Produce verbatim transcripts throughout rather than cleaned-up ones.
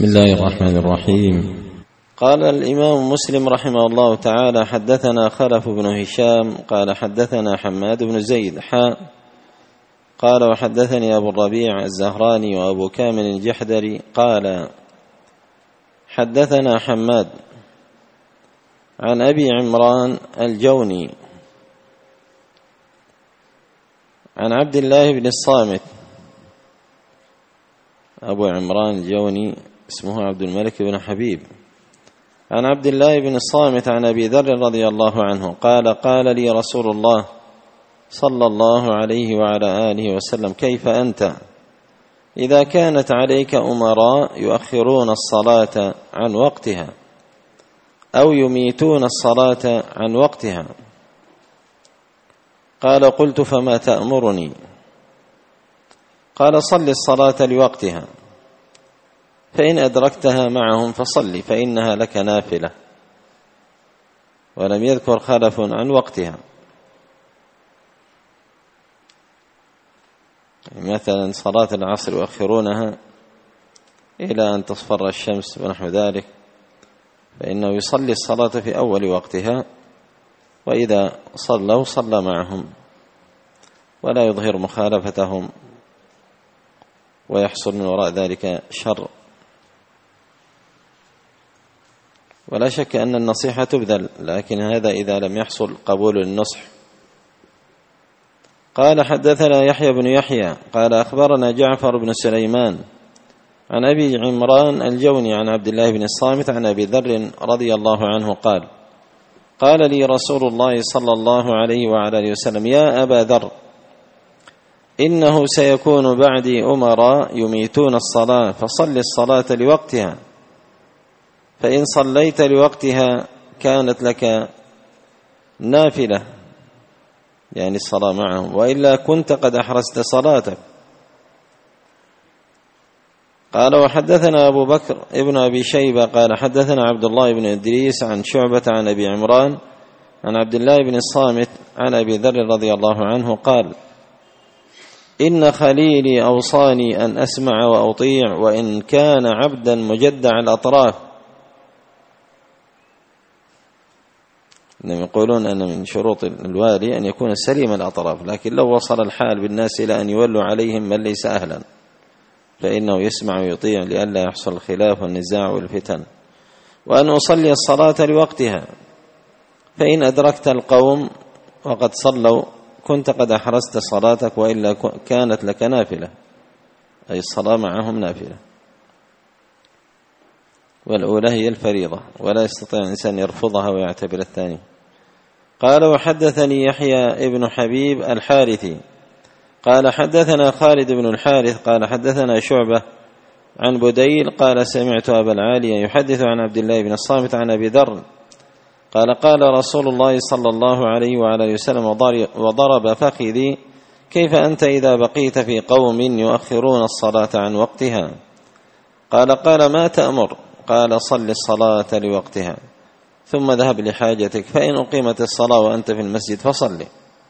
بسم الله الرحمن الرحيم. قال الإمام مسلم رحمه الله تعالى: حدثنا خلف بن هشام قال حدثنا حماد بن زيد حاء قال وحدثني أبو الربيع الزهراني وأبو كامل الجحدري قال حدثنا حماد عن أبي عمران الجوني عن عبد الله بن الصامت. أبو عمران الجوني اسمه عبد الملك بن حبيب. عن عبد الله بن الصامت عن أبي ذر رضي الله عنه قال: قال لي رسول الله صلى الله عليه وعلى آله وسلم: كيف أنت إذا كانت عليك أمراء يؤخرون الصلاة عن وقتها أو يميتون الصلاة عن وقتها؟ قال: قلت: فما تأمرني؟ قال: صل الصلاة لوقتها، فإن أدركتها معهم فصل فإنها لك نافلة. ولم يذكر خلف عن وقتها. مثلا صلاة العصر يؤخرونها إلى أن تصفر الشمس ونحو ذلك، فإنه يصلي الصلاة في أول وقتها، وإذا صلوا صلى معهم ولا يظهر مخالفتهم ويحصل من وراء ذلك شر. ولا شك أن النصيحة تبذل، لكن هذا إذا لم يحصل قبول النصح. قال: حدثنا يحيى بن يحيى قال أخبرنا جعفر بن سليمان عن أبي عمران الجوني عن عبد الله بن الصامت عن أبي ذر رضي الله عنه قال: قال لي رسول الله صلى الله عليه وعلى آله وسلم: يا أبا ذر، إنه سيكون بعدي أمراء يميتون الصلاة، فصل الصلاة لوقتها، فإن صليت لوقتها كانت لك نافلة، يعني الصلاة معهم، وإلا كنت قد أحرزت صلاتك. قال: وحدثنا أبو بكر ابن أبي شيبة قال حدثنا عبد الله بن إدريس عن شعبة عن أبي عمران عن عبد الله بن الصامت عن أبي ذر رضي الله عنه قال: إن خليلي أوصاني أن أسمع وأطيع وإن كان عبدا مجدع الأطراف. إنهم يقولون أن من شروط الوالي أن يكون سليم الأطراف، لكن لو وصل الحال بالناس إلى أن يولوا عليهم من ليس أهلا فإنه يسمع ويطيع لئلا يحصل الخلاف والنزاع والفتن. وأن أصلي الصلاة لوقتها، فإن أدركت القوم وقد صلوا كنت قد أحرزت صلاتك، وإلا كانت لك نافلة، أي الصلاة معهم نافلة، والأولى هي الفريضة، ولا يستطيع الإنسان يرفضها ويعتبر الثاني. قال: وحدثني يحيى ابن حبيب الحارثي قال حدثنا خالد بن الحارث قال حدثنا شعبة عن بديل قال: سمعت أبا العالية يحدث عن عبد الله بن الصامت عن أبي ذر قال: قال رسول الله صلى الله عليه وعلى وسلم: وضرب فخذي: كيف أنت إذا بقيت في قوم يؤخرون الصلاة عن وقتها؟ قال: قال: ما تأمر؟ قال: صل الصلاة لوقتها، ثم ذهب لحاجتك، فإن أقيمت الصلاة وأنت في المسجد فصل.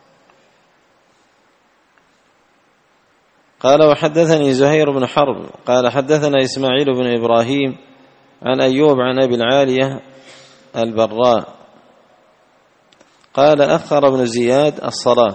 قال: وحدثني زهير بن حرب قال حدثنا إسماعيل بن إبراهيم عن أيوب عن أبي العالية البراء قال: أخر ابن زياد الصلاة،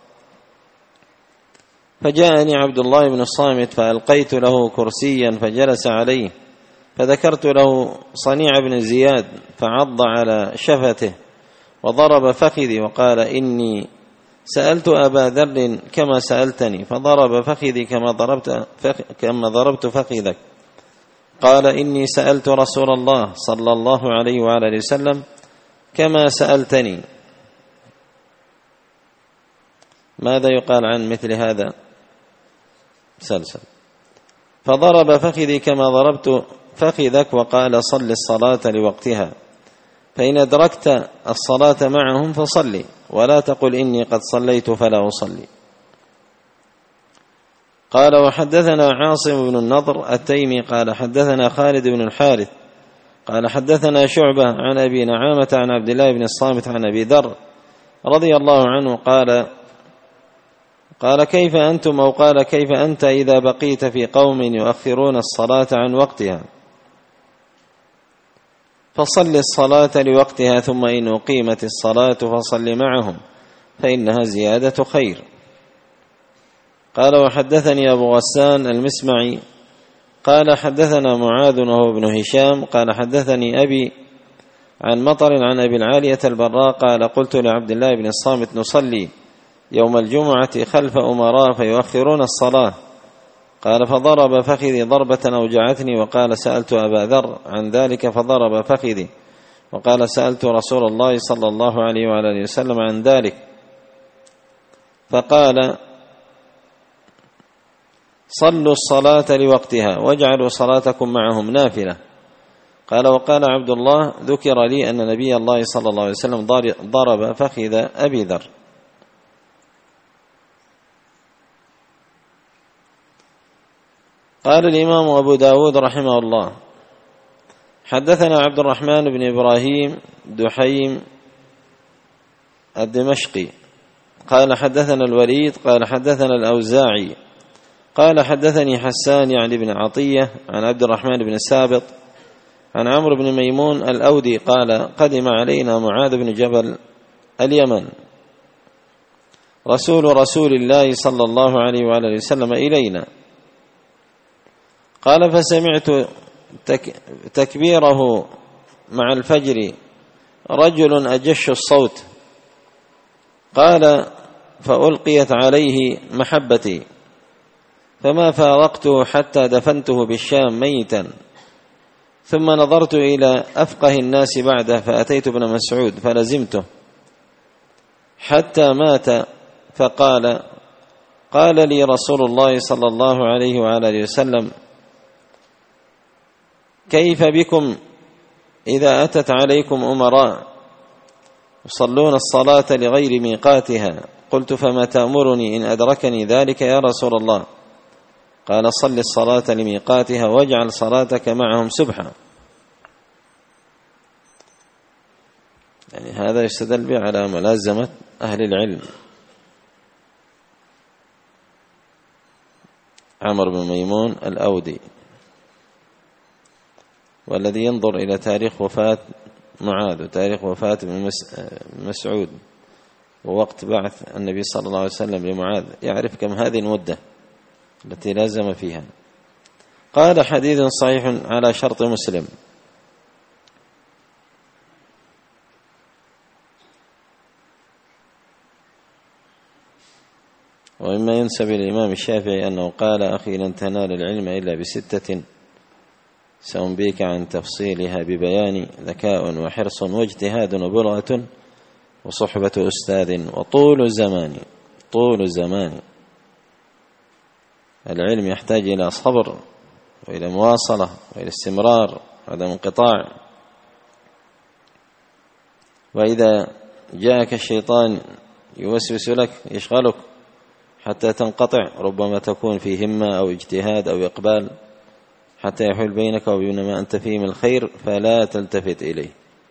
فجاءني عبد الله بن الصامت فألقيت له كرسيا فجلس عليه، فذكرت له صنيع بن زياد فعض على شفته وضرب فخذي وقال: إني سألت أبا ذر كما سألتني، فضرب فخذي كما ضربت فخ... كما ضربت فخذك. قال: إني سألت رسول الله صلى الله عليه وعلى وسلم كما سألتني. ماذا يقال عن مثل هذا؟ سلسل. فضرب فخذي كما ضربت فخذك وقال: صل الصلاة لوقتها، فإن أدركت الصلاة معهم فصلي، ولا تقل إني قد صليت فلا أصلي. قال: وحدثنا عاصم بن النضر التيمي قال حدثنا خالد بن الحارث قال حدثنا شعبة عن أبي نعامة عن عبد الله بن الصامت عن أبي ذر رضي الله عنه قال: قال: كيف أنتم أو قال: كيف أنت إذا بقيت في قوم يؤخرون الصلاة عن وقتها؟ فصل الصلاة لوقتها، ثم إن أقيمت الصلاة فصل معهم فإنها زيادة خير. قال وحدثني أبو غسان المسمعي قال حدثنا معاذ وهو ابن هشام قال حدثني أبي عن مطر عن أبي العالية البراء قال قلت لعبد الله بن الصامت نصلي يوم الجمعة خلف أمراء فيؤخرون الصلاة، قال فضرب فخذي ضربة أوجعتني، وقال سألت أبا ذر عن ذلك فضرب فخذي، وقال سألت رسول الله صلى الله عليه وعلى آله وسلم عن ذلك فقال صلوا الصلاة لوقتها واجعلوا صلاتكم معهم نافلة. قال وقال عبد الله ذكر لي أن نبي الله صلى الله عليه وسلم ضرب فخذ أبي ذر. قال الإمام أبو داود رحمه الله حدثنا عبد الرحمن بن إبراهيم دحيم الدمشقي قال حدثنا الوليد قال حدثنا الأوزاعي قال حدثني حسان يعني بن عطية عن عبد الرحمن بن السابط عن عمرو بن ميمون الأودي قال قدم علينا معاذ بن جبل اليمن رسول رسول الله صلى الله عليه وعلى وسلم إلينا، قال فسمعت تك تكبيره مع الفجر رجل أجش الصوت، قال فألقيت عليه محبتي فما فارقته حتى دفنته بالشام ميتا، ثم نظرت إلى أفقه الناس بعده فأتيت ابن مسعود فلزمته حتى مات، فقال قال لي رسول الله صلى الله عليه وعلى وسلم كيف بكم إذا أتت عليكم أمراء يصلون الصلاة لغير ميقاتها؟ قلت فما تأمرني إن أدركني ذلك يا رسول الله؟ قال صل الصلاة لميقاتها واجعل صلاتك معهم سبحا. يعني هذا يستدل به على ملازمة أهل العلم. عمرو بن ميمون الأودي، والذي ينظر إلى تاريخ وفاة معاذ وتاريخ وفاة ابن مسعود ووقت بعث النبي صلى الله عليه وسلم لمعاذ يعرف كم هذه المدة التي لازم فيها. قال حديث صحيح على شرط مسلم. ومما ينسب للإمام الشافعي أنه قال أخي لن تنال العلم إلا بستة سأنبيك عن تفصيلها ببيان ذكاء وحرص واجتهاد وبلغة وصحبة أستاذ وطول زمان. طول زمان العلم يحتاج إلى صبر وإلى مواصلة وإلى استمرار وعدم انقطاع، وإذا جاءك الشيطان يوسوس لك يشغلك حتى تنقطع ربما تكون في همة أو اجتهاد أو إقبال حتى يحول بينك وبين ما أنت فيه من الخير فلا تلتفت إليه.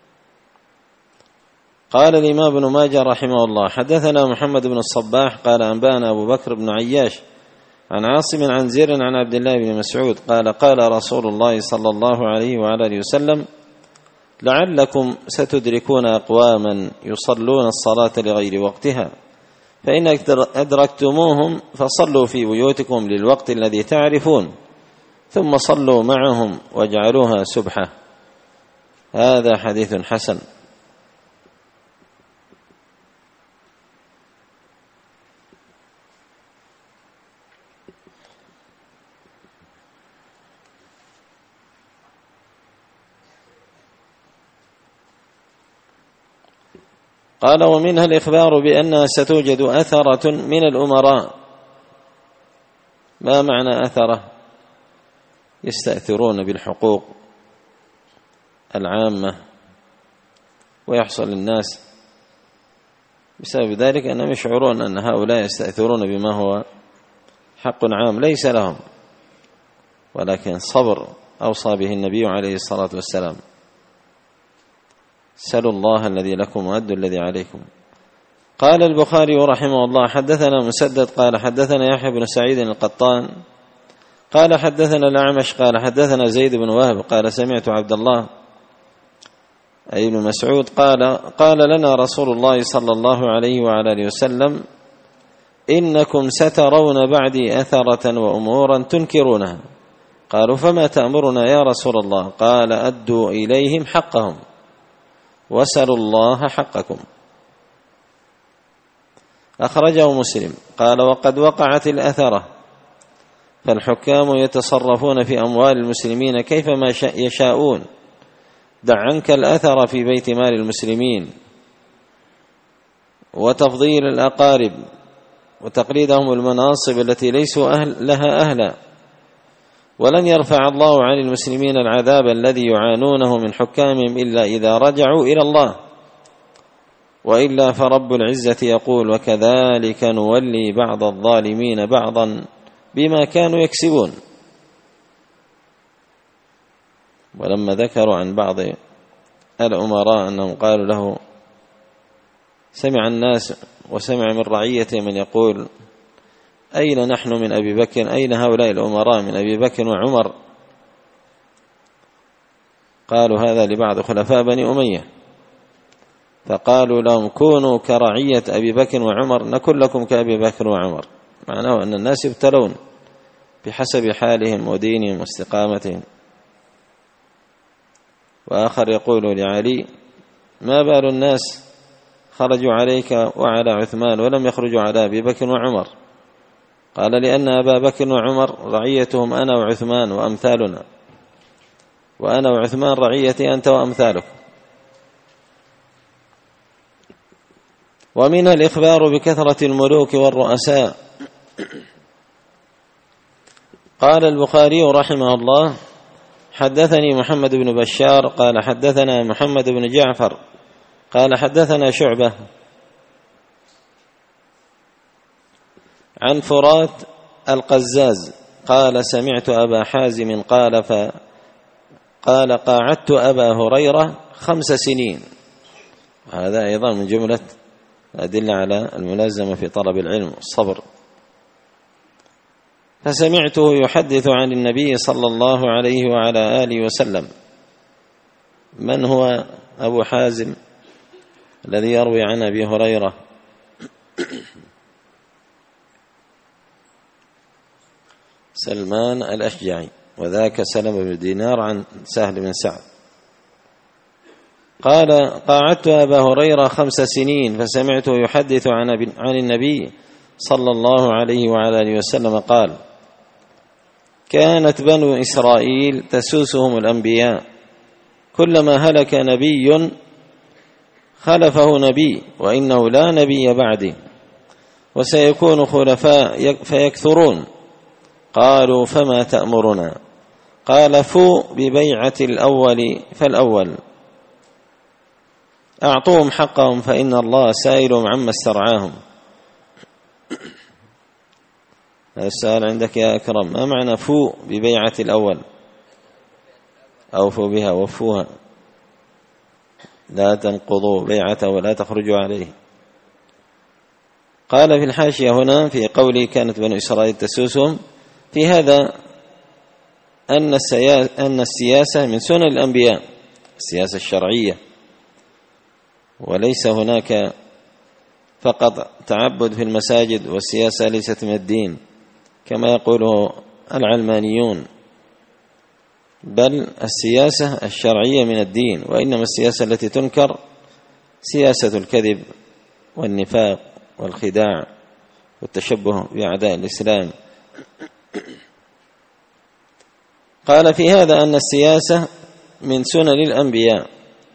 قال الإمام ابن ماجه رحمه الله حدثنا محمد بن الصباح قال أنبانا أبو بكر بن عياش عن عاصم عن زير عن عبد الله بن مسعود قال قال رسول الله صلى الله عليه وعلى آله وسلم لعلكم ستدركون أقواما يصلون الصلاة لغير وقتها، فإن أدركتموهم فصلوا في بيوتكم للوقت الذي تعرفون ثم صلوا معهم واجعلوها سبحة. هذا حديث حسن. قال ومنها الإخبار بأنها ستوجد أثرة من الأمراء. ما معنى أثرة؟ يستأثرون بالحقوق العامة ويحصل الناس بسبب ذلك أنهم يشعرون أن هؤلاء يستأثرون بما هو حق عام ليس لهم، ولكن صبر أوصى به النبي عليه الصلاة والسلام سلوا الله الذي لكم وأدوا الذي عليكم. قال البخاري رحمه الله حدثنا مسدد قال حدثنا يحيى بن سعيد القطان قال حدثنا الأعمش قال حدثنا زيد بن وهب قال سمعت عبد الله أي ابن مسعود قال قال لنا رسول الله صلى الله عليه وعلى آله وسلم: إنكم سترون بعدي أثرة وأمورا تنكرونها. قالوا: فما تأمرنا يا رسول الله؟ قال: أدوا إليهم حقهم واسألوا الله حقكم. أخرجه مسلم. قال: وقد وقعت الأثرة، فالحكام يتصرفون في أموال المسلمين كيفما يشاءون. دع عنك الأثر في بيت مال المسلمين، وتفضيل الأقارب، وتقليدهم المناصب التي ليسوا أهل لها أهلا. ولن يرفع الله عن المسلمين العذاب الذي يعانونه من حكامهم إلا إذا رجعوا إلى الله، وإلا فرب العزة يقول: وكذلك نولي بعض الظالمين بعضا بما كانوا يكسبون. ولما ذكروا عن بعض الأمراء أنهم قالوا له: سمع الناس وسمع من رعيته من يقول: أين نحن من أبي بكر؟ أين هؤلاء الأمراء من أبي بكر وعمر؟ قالوا هذا لبعض خلفاء بني أمية، فقالوا لهم: كونوا كرعية أبي بكر وعمر نكن لكم كأبي بكر وعمر. معناه أن الناس يبتلون بحسب حالهم ودينهم واستقامتهم. وآخر يقول لعلي: ما بال الناس خرجوا عليك وعلى عثمان ولم يخرجوا على أبي بكر وعمر؟ قال: لأن أبا بكر وعمر رعيتهم أنا وعثمان وأمثالنا، وأنا وعثمان رعيتي أنت وأمثالك. ومن الإخبار بكثرة الملوك والرؤساء. قال البخاري رحمه الله: حدثني محمد بن بشار قال حدثنا محمد بن جعفر قال حدثنا شعبة عن فرات القزاز قال: سمعت أبا حازم قال فقال: قاعدت أبا هريرة خمس سنين. هذا أيضا من جملة أدلة على الملازمة في طلب العلم والصبر. فسمعته يحدث عن النبي صلى الله عليه وعلى آله وسلم. من هو أبو حازم الذي يروي عن أبي هريرة؟ سلمان الأشجعي، وذاك سلم بن دينار عن سهل بن سعد. قال: قاعدت أبا هريرة خمس سنين فسمعته يحدث عن عن النبي صلى الله عليه وعلى آله وسلم قال: كانت بنو إسرائيل تسوسهم الأنبياء، كلما هلك نبي خلفه نبي، وإنه لا نبي بعدي، وسيكون خلفاء فيكثرون. قالوا: فما تأمرنا؟ قال: فو ببيعة الأول فالأول، أعطوهم حقهم فإن الله سائلهم عما استرعاهم. هذا السؤال عندك يا أكرم: ما معنى فو ببيعة الأول؟ أوفوا بها، وفوها، لا تنقضوا بيعته ولا تخرجوا عليه. قال في الحاشية هنا في قوله كانت بنو إسرائيل تسوسهم، في هذا أن أن السياسة من سنن الأنبياء، السياسة الشرعية، وليس هناك فقط تعبد في المساجد، والسياسة ليست من الدين كما يقوله العلمانيون، بل السياسة الشرعية من الدين. وإنما السياسة التي تنكر سياسة الكذب والنفاق والخداع والتشبه بأعداء الإسلام. قال في هذا أن السياسة من سنن الأنبياء،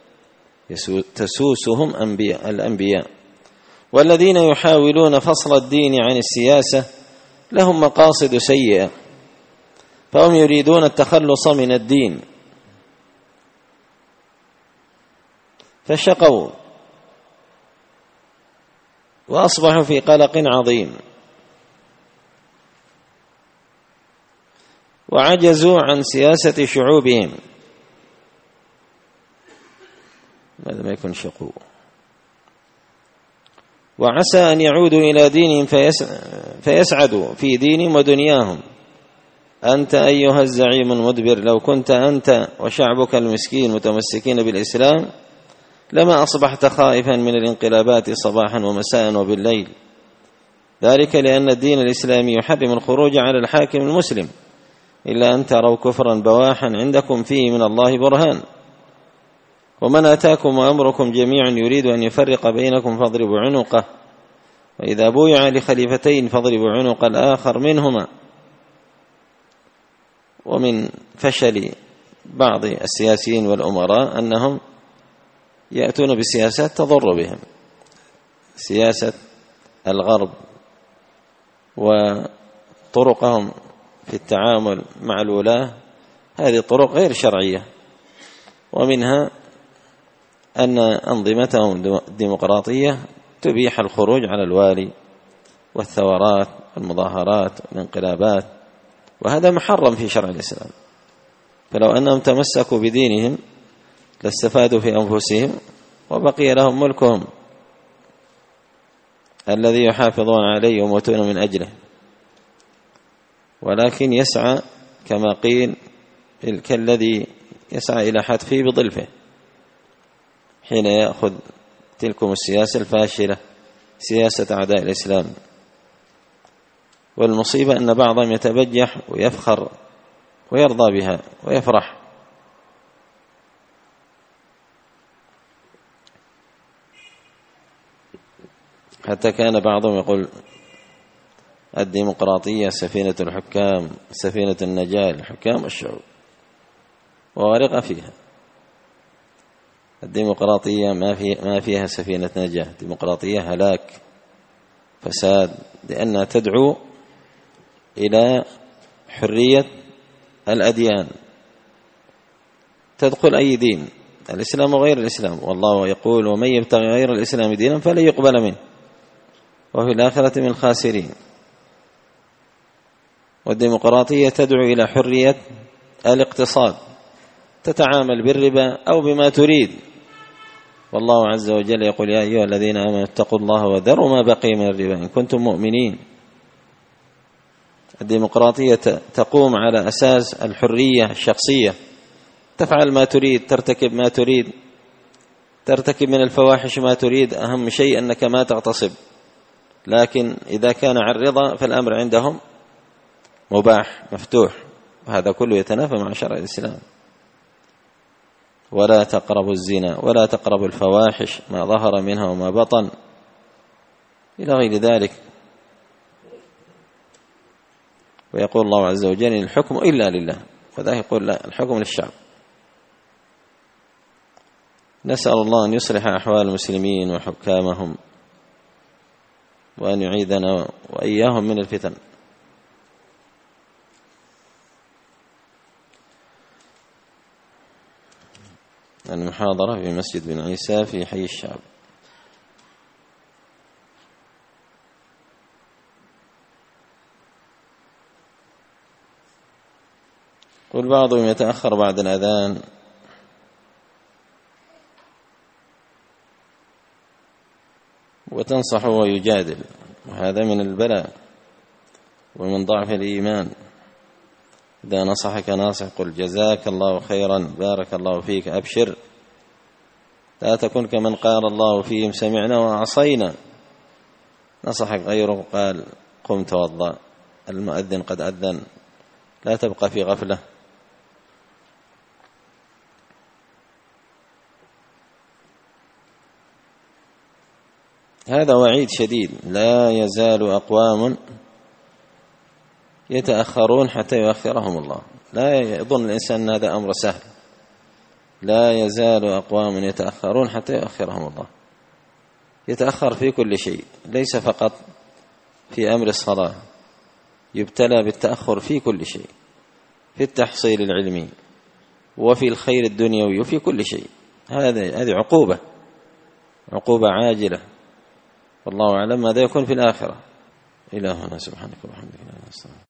تسوسهم أنبياء الأنبياء، والذين يحاولون فصل الدين عن السياسة لهم مقاصد سيئة، فهم يريدون التخلص من الدين فشقوا وأصبحوا في قلق عظيم، وعجزوا عن سياسة شعوبهم. ماذا ما يكون شقوا، وعسى أن يعودوا إلى دينهم فيسعدوا في دينهم ودنياهم. أنت أيها الزعيم المدبر، لو كنت أنت وشعبك المسكين متمسكين بالإسلام لما أصبحت خائفا من الانقلابات صباحا ومساء وبالليل، ذلك لأن الدين الإسلامي يحرم الخروج على الحاكم المسلم إلا أن تروا كفرا بواحا عندكم فيه من الله برهان، ومن أتاكم وأمركم جميعا يريد أن يفرق بينكم فاضربوا عنقه، وإذا بويع لخليفتين فاضربوا عنق الآخر منهما. ومن فشل بعض السياسيين والأمراء أنهم يأتون بسياسات تضر بهم، سياسة الغرب وطرقهم في التعامل مع الولاة هذه طرق غير شرعية، ومنها أن أنظمتهم الديمقراطية تبيح الخروج على الوالي والثورات والمظاهرات والانقلابات، وهذا محرم في شرع الإسلام. فلو أنهم تمسكوا بدينهم لاستفادوا في أنفسهم وبقي لهم ملكهم الذي يحافظون عليه ويموتون من أجله، ولكن يسعى كما قيل كالذي يسعى إلى حتفه بضلفه حين يأخذ تلكم السياسة الفاشلة، سياسة أعداء الإسلام. والمصيبة أن بعضهم يتبجح ويفخر ويرضى بها ويفرح. حتى كان بعضهم يقول الديمقراطية سفينة الحكام، سفينة النجاة للحكام والشعوب، وغرق فيها. الديمقراطية ما في ما فيها سفينة نجاة، الديمقراطية هلاك فساد، لأنها تدعو إلى حرية الأديان، تدخل أي دين، الإسلام وغير الإسلام، والله يقول ومن يبتغي غير الإسلام دينا فلن يقبل منه وفي الآخرة من الخاسرين. والديمقراطية تدعو إلى حرية الاقتصاد، تتعامل بالربا أو بما تريد، والله عز وجل يقول يا أيها الذين آمنوا اتقوا الله وذروا ما بقي من الربا إن كنتم مؤمنين. الديمقراطية تقوم على أساس الحرية الشخصية، تفعل ما تريد، ترتكب ما تريد، ترتكب من الفواحش ما تريد، أهم شيء أنك ما تغتصب، لكن إذا كان عن رضا فالأمر عندهم مباح مفتوح، وهذا كله يتنافى مع شرع الإسلام. ولا تقربوا الزنا ولا تقربوا الفواحش ما ظهر منها وما بطن إلى غير ذلك. ويقول الله عز وجل الحكم إلا لله، وذا يقول لا، الحكم للشعب. نسأل الله أن يصلح أحوال المسلمين وحكامهم، وأن يعيذنا وإياهم من الفتن. المحاضرة في مسجد بن عيسى في حي الشعب. قل بعضهم يتأخر بعد الأذان وتنصح ويجادل، وهذا من البلاء ومن ضعف الإيمان. إذا نصحك ناصح قل جزاك الله خيرا، بارك الله فيك، أبشر، لا تكن كمن قال الله فيهم سمعنا وعصينا. نصحك غيره قال قم توضأ، المؤذن قد أذن، لا تبقى في غفلة. هذا وعيد شديد، لا يزال أقوام يتأخرون حتى يؤخرهم الله. لا يظن الإنسان أن هذا أمر سهل، لا يزال أقوام يتأخرون حتى يؤخرهم الله. يتأخر في كل شيء، ليس فقط في أمر الصلاة، يبتلى بالتأخر في كل شيء، في التحصيل العلمي وفي الخير الدنيوي وفي كل شيء. هذه هذه عقوبة، عقوبة عاجلة، والله أعلم ماذا يكون في الآخرة. إلهنا سبحانك وبحمدك.